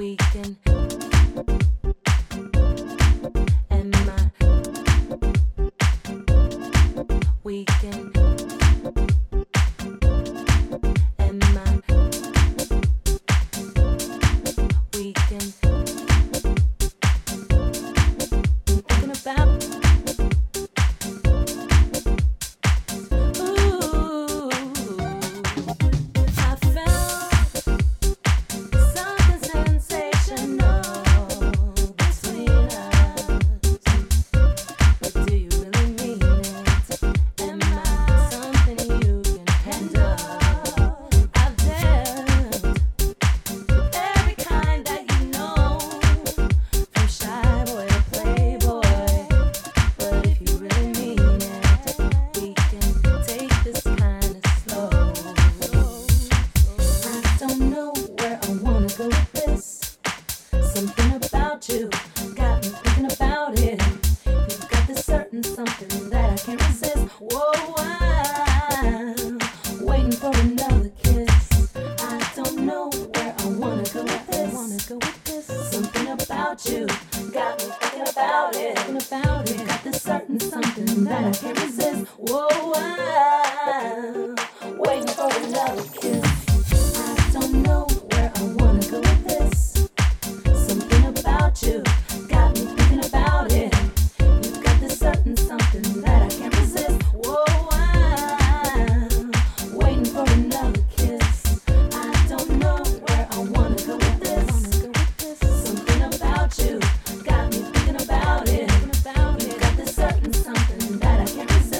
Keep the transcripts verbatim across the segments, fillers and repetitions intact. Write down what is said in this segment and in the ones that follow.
weekend. And my weekend. And my weekend. Thinking about Something that I can't resist.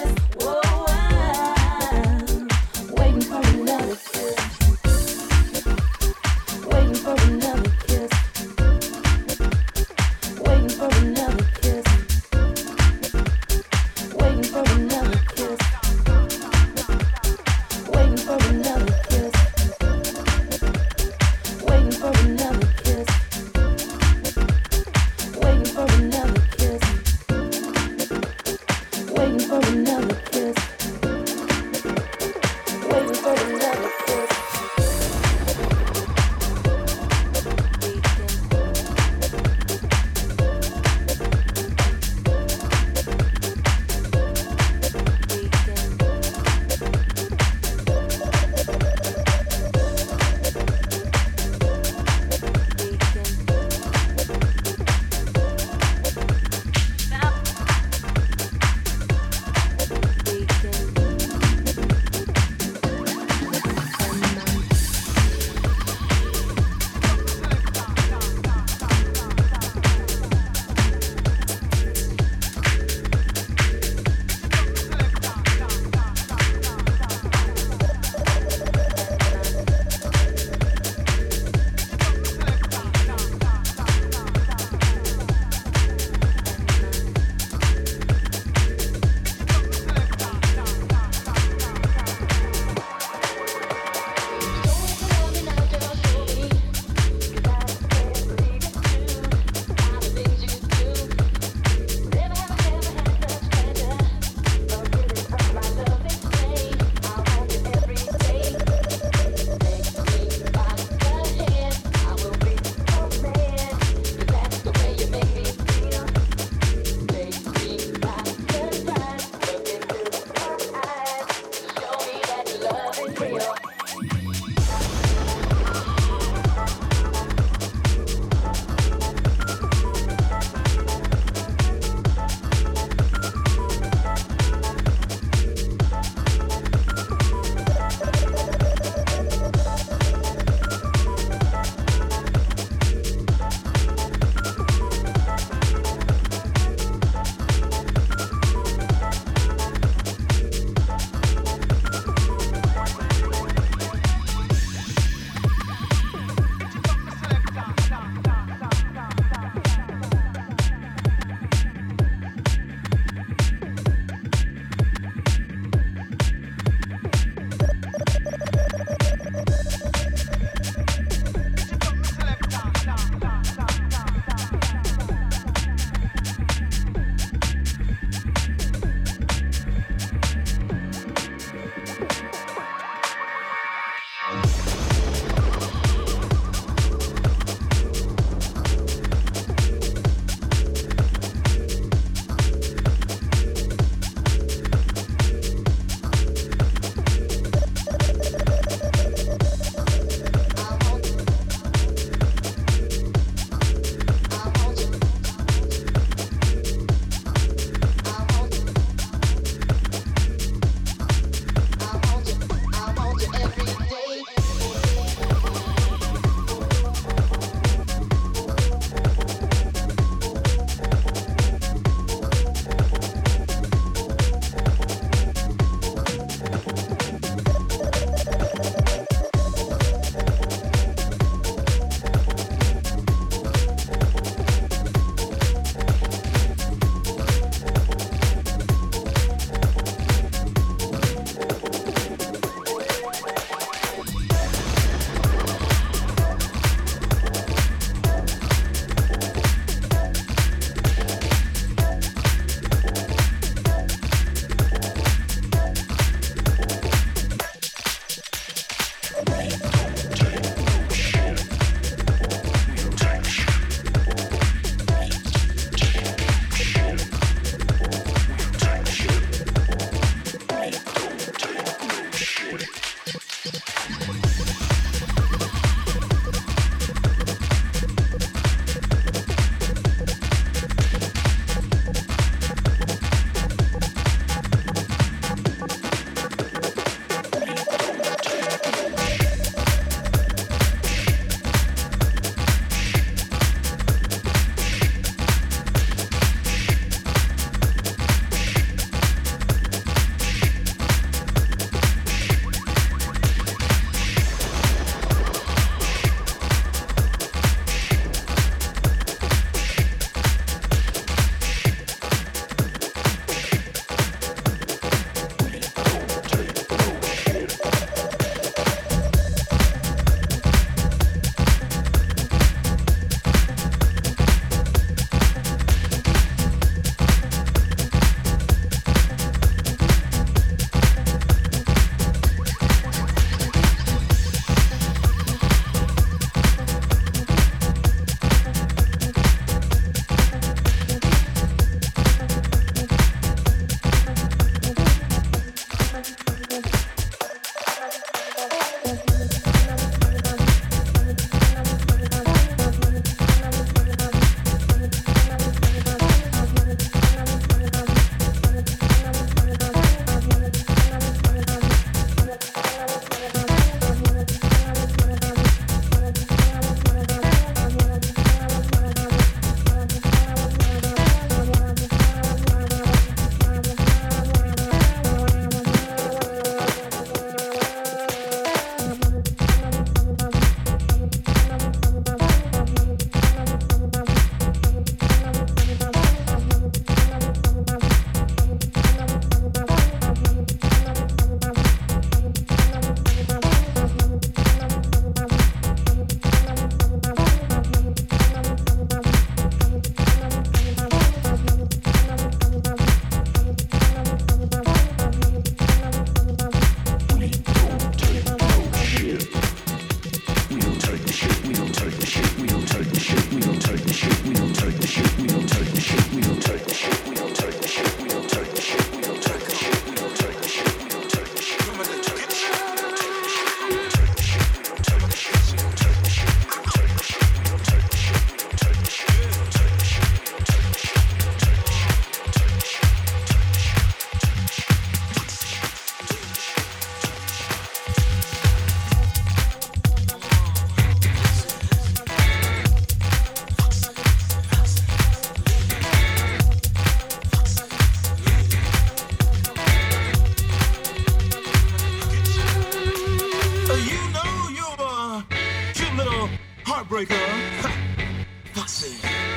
heartbreaker. Foxy.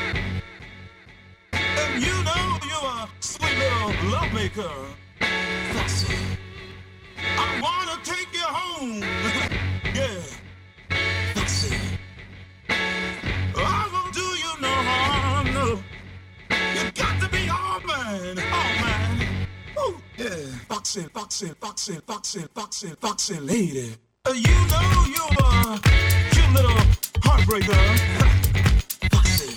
And you know you're a sweet little lovemaker. Foxy. I wanna take you home. Yeah. Foxy. I won't do you no harm, no. You got to be all mine, all mine. Ooh, yeah. Foxy, foxy, foxy, foxy, foxy, foxy lady. Uh, you know you're a cute little heartbreaker. Foxy.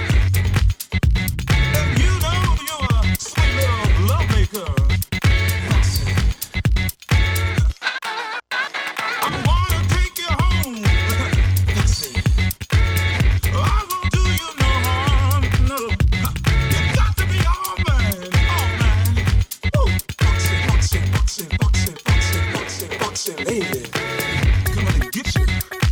And you know you're a sweet little lovemaker. Foxy. I wanna take you home. Foxy. I won't do you no harm, no. You got to be all mine, all mine. Woo. Foxy, foxy, foxy, foxy, foxy, foxy, foxy lady. Come on and get you.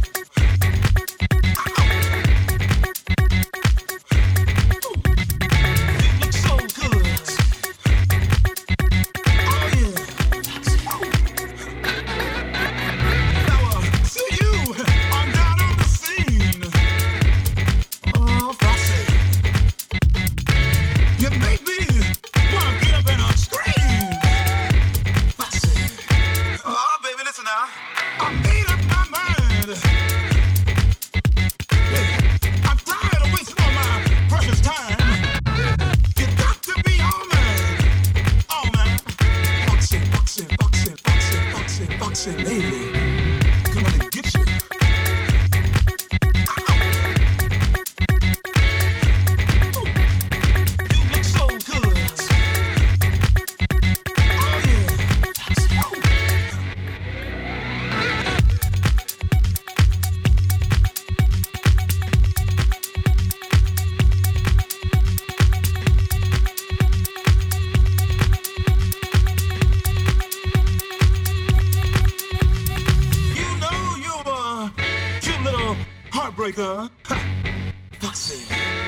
Heartbreaker, Foxy.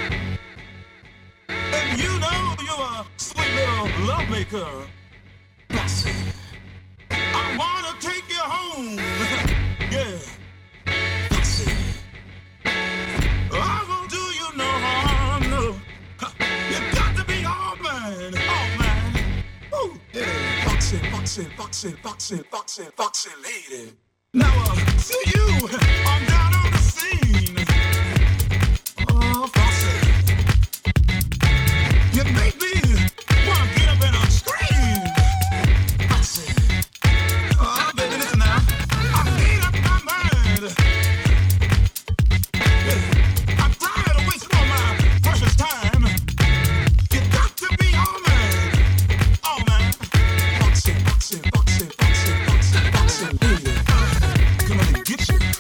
And you know you're a sweet little lovemaker, Foxy. I wanna take you home, yeah, Foxy. I won't do you no harm, no. You got to be all mine, all mine. Ooh, yeah, Foxy, Foxy, Foxy, Foxy, Foxy, Foxy lady. Now, uh, see you, I'm down on the scene. Oh, Foxy. You make me wanna get up and uh, scream. Foxy. Oh, baby, listen now. I made up my mind. Yeah. I'm tired of wasting all my precious time. You got to be all mine. All mine. Foxy, Foxy, Foxy, Foxy, Foxy, Foxy lady. Come on and get you.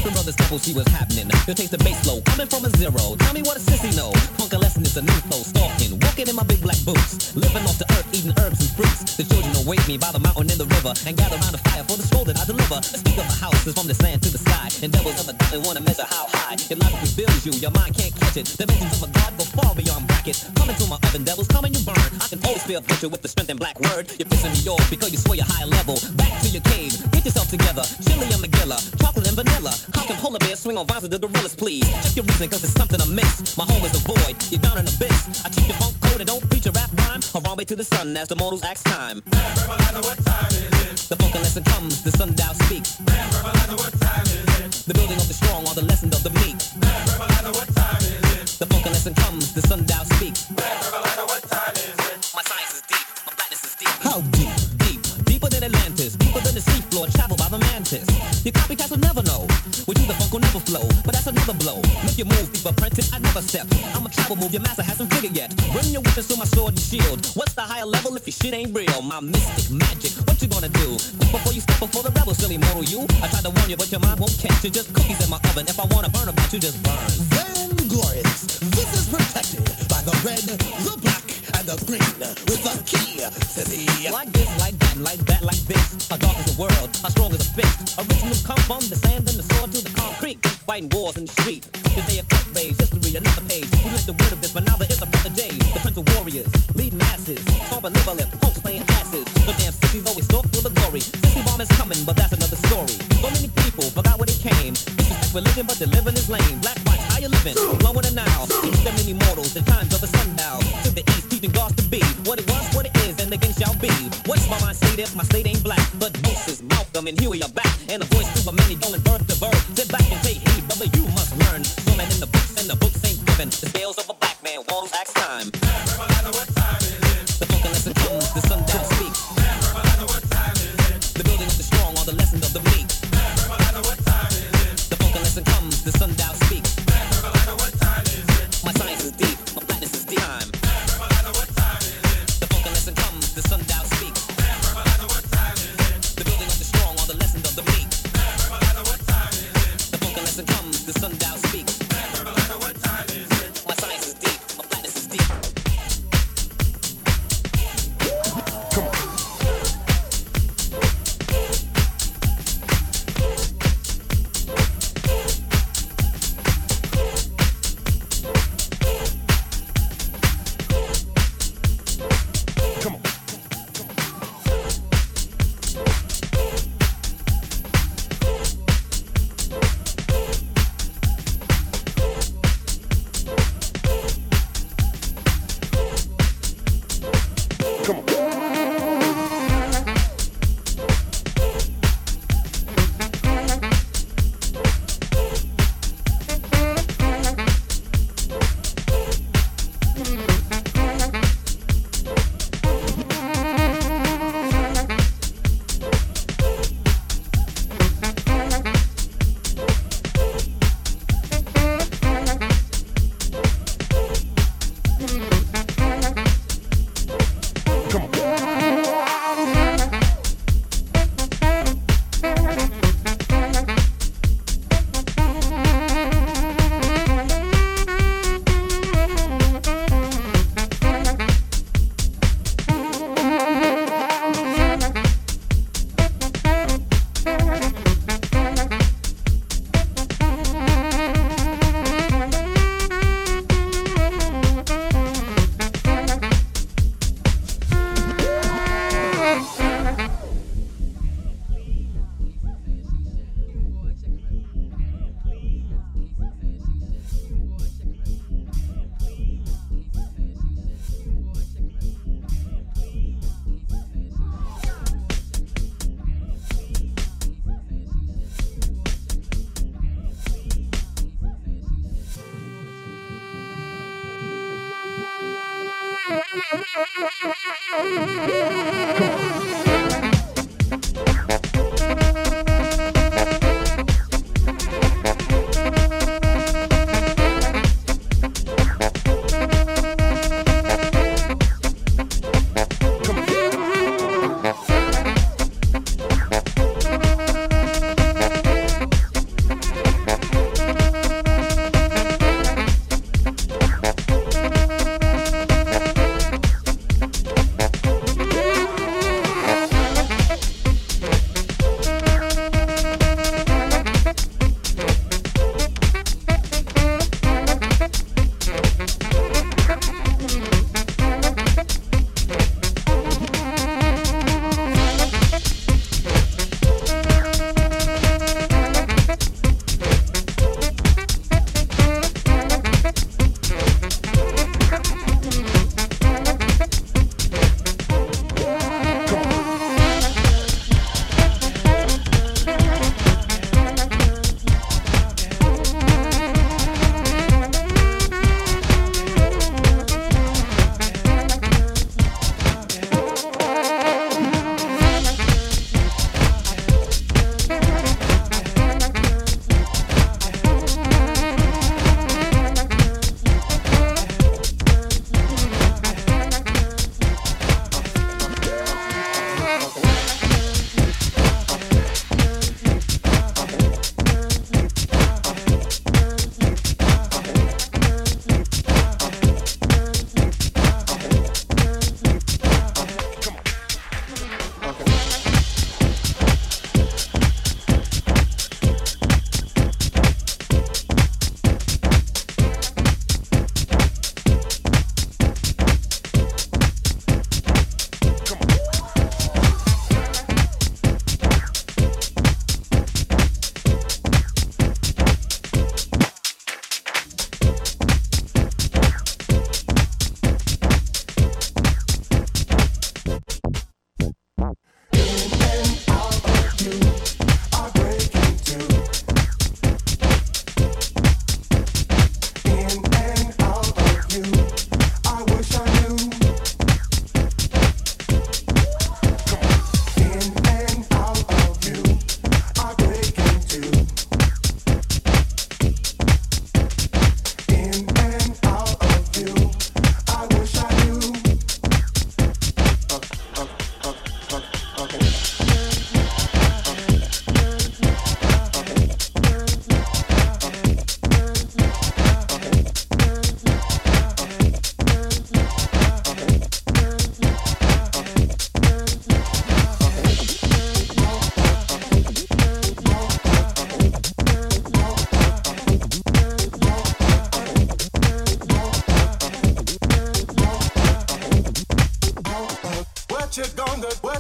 Stepping brothers temple, see what's happening. You'll taste the bass flow, coming from a zero. Tell me what a sissy know. Funk a lesson is a new flow. Stalking, walking in my big black boots. Living off the earth, eating herbs and fruits. The children await me by the mountain and the river. And gather around the fire for the scroll that I deliver. The speak of a house is from the sand to the sky. And devils of a doubt, they wanna measure how high. It logically builds you, your mind can't catch it. Dimensions of a god go far beyond brackets. Coming to my oven, devils, come and you burn. I can always feel virtue with the strength and black word. You're pissing me off because you swear you're higher level. Back to your cave, get yourself together. Chili and McGilla, chocolate and vanilla. How can polar bears swing on vines with the gorillas, please? Check your reason, cause it's something amiss. My home is a void, you're down in the abyss. I keep your funk code and don't preach a rap rhyme. A wrong way to the sun as the mortals ask time. Man, verbalize what time it is. The funk lesson comes, the sundial speaks. Man, verbalize what time it is. The building of the strong or the lesson of the meek. Man, verbalize what time it is. The funk lesson comes, the sundial speaks. Man, verbalize what time is it. My science is deep, my blackness is deep. How deep? Deep. Deeper than Atlantis. Deeper than the seafloor, traveled by the mantis. Your copycats will never know. With you the funk will never flow, but that's another blow. Make your move, deep apprentice, I never step. I'm a travel move, your master hasn't figured yet. Bring your weapons to my sword and shield. What's the higher level if your shit ain't real? My mystic magic, what you gonna do? Before you step before the rebel, silly mortal you. I tried to warn you, but your mind won't catch it. Just cookies in my oven. If I wanna burn about you, just burn. Then glorious, this is protected by the red, the black, and the green. With the key to the like this, like that, like that, like this. How dark is the world? How strong is a fist? Original come from the sand and the sword to the concrete. Fighting wars in the street. The day of cut rage, history, another page. We like the word of this, but now there is a brother J. The prince of warriors, lead masses. Stomp and live a lip, folks playing asses. The damn cities always stalk for the glory. Sissy bomb is coming, but that's another story. So many people forgot where they came. Disrespect religion, but the living is lame. Black white, how you living? Blowing it now. Teach them many mortals, the times of a sundial. To the east, teaching gods to be. What it was, what it is, and again shall be. What's my mind state if my state ain't black? But this is Malcolm and Huey are back. And the voice through my many going birth to birth. Sit back and take heed, brother, you must learn. So man in the books, and the books ain't given. The scales of a black man, walls axe time. The funk lesson comes, the sundown speaks. The building of the strong or the lesson of the meek. The funk lesson comes, the sundown speaks. My science is deep, my blackness is deep. Time. The funk lesson comes, the sundown speaks. The building of the strong or the lesson of the meek. The funk lesson comes, the sundown speaks. My science is deep, my blackness is deep.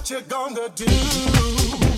what you gonna do?